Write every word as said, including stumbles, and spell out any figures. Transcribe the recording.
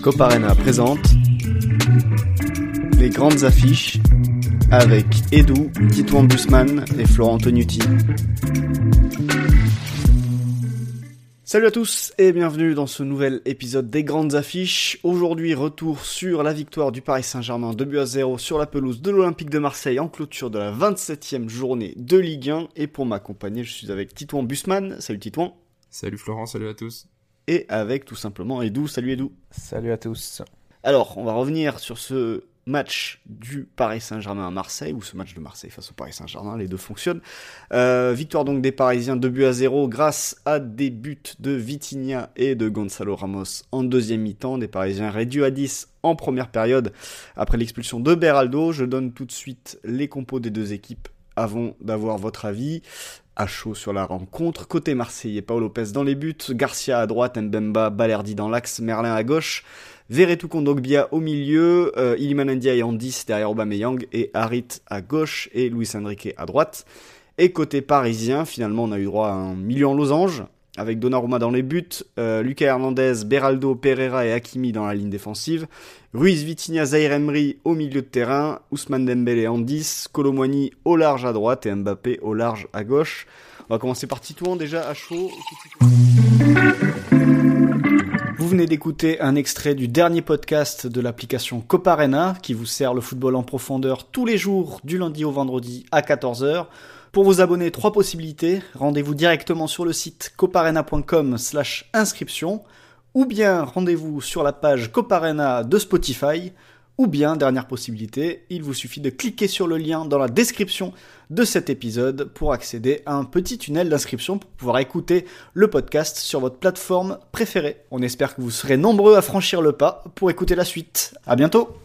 Coparena présente les grandes affiches avec Edu, Titouan Busman et Florent Tognuti. Salut à tous et bienvenue dans ce nouvel épisode des grandes affiches. Aujourd'hui, retour sur la victoire du Paris Saint-Germain deux buts à zéro sur la pelouse de l'Olympique de Marseille en clôture de la vingt-septième journée de Ligue un. Et pour m'accompagner, je suis avec Titouan Busman. Salut Titouan. Salut Florent, salut à tous. Et avec tout simplement Edu. Salut Edu. Salut à tous. Alors, on va revenir sur ce match du Paris Saint-Germain à Marseille, ou ce match de Marseille face au Paris Saint-Germain, les deux fonctionnent. Euh, victoire donc des Parisiens deux buts à zéro grâce à des buts de Vitinha et de Gonzalo Ramos en deuxième mi-temps. Des Parisiens réduits à dix en première période après l'expulsion de Beraldo. Je donne tout de suite les compos des deux équipes avant d'avoir votre avis. À chaud sur la rencontre. Côté Marseillais, Pau Lopez dans les buts, Garcia à droite, Mbemba, Balerdi dans l'axe, Merlin à gauche, Verretou Kondogbia au milieu, euh, Iliman Ndiaye en dix derrière Aubameyang et Harit à gauche et Luis Enrique à droite. Et côté parisien, finalement on a eu droit à un milieu en losange avec Donnarumma dans les buts, euh, Lucas Hernandez, Beraldo, Pereira et Hakimi dans la ligne défensive, Ruiz, Vitinha, Zaïre Emery au milieu de terrain, Ousmane Dembélé en dix, Kolo Muani au large à droite et Mbappé au large à gauche. On va commencer par Titouan déjà à chaud. Vous venez d'écouter un extrait du dernier podcast de l'application Coparena qui vous sert le football en profondeur tous les jours du lundi au vendredi à quatorze heures. Pour vous abonner, trois possibilités. Rendez-vous directement sur le site coparena.com slash inscription, ou bien rendez-vous sur la page Coparena de Spotify, ou bien, dernière possibilité, il vous suffit de cliquer sur le lien dans la description de cet épisode pour accéder à un petit tunnel d'inscription pour pouvoir écouter le podcast sur votre plateforme préférée. On espère que vous serez nombreux à franchir le pas pour écouter la suite. À bientôt!